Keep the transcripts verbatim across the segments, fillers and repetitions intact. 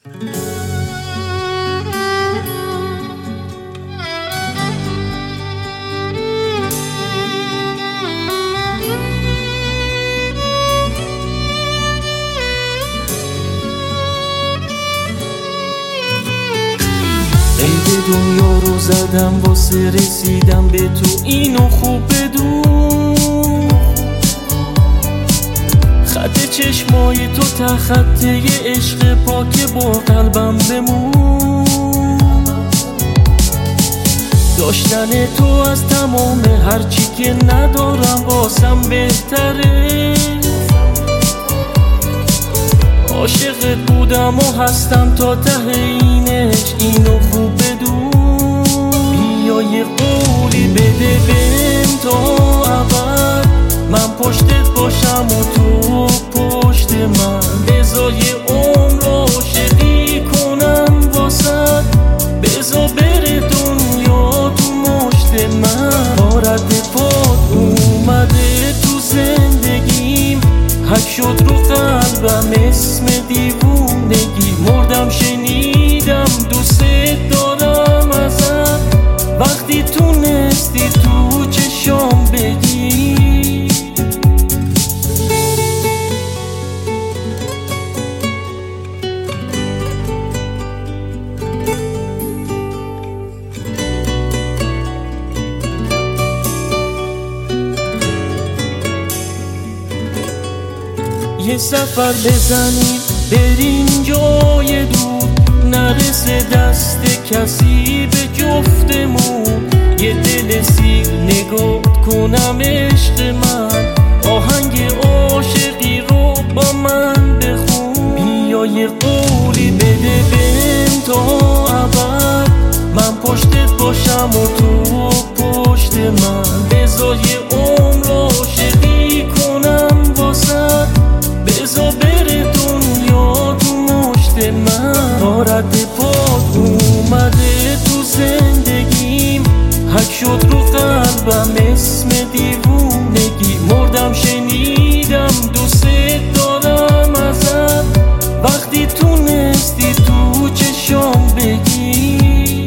عید دنیا رو زدم واسه رسیدم به تو، اینو خوب بدون. خط چشمای تو تا خطه عشق پاک با قلبم بمون. داشتن تو از تمام هرچی که ندارم واسم بهتره. عاشقت بودم و هستم تا ته اینش، اینو خوب بدون. بیا یه قولی بده بهم تا ابد، من پشتت باشم و تو پشت من. بذار یه عمر عاشقی کنم واسد، بذار بره دنیا تو مشت من. بارد پاد اومده تو زندگیم، حک شد رو قلبم اسم دیوونگی. مردم شنیدم دوست دارم ازت، وقتی تونستی تو چشام بگی. یه سفر بزنیم بریم جای دور، نرسه دست کسی به جفتمون. یه دل سیر نگاه کنم عشق من، آهنگ عاشقی رو با من بخون. بیا یه قولی بده بهم تا ابد، من پشتت باشم و تو پشت من. بذار یه عمر عاشقی کنم واسد، بذار بره دنیا تو مشت من. بارد پاد اومده تو زندگیم، حک شد رو قلبم اسم دیوونگی. مردم شنیدم دوست دارم ازت، وقتی تونستی تو چشام بگی.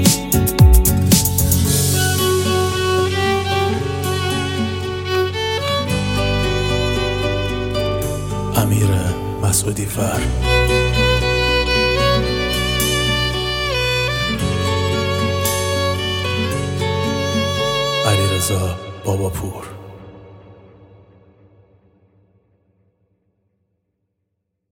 امیر مسعودی فر، علیرضا باباپور.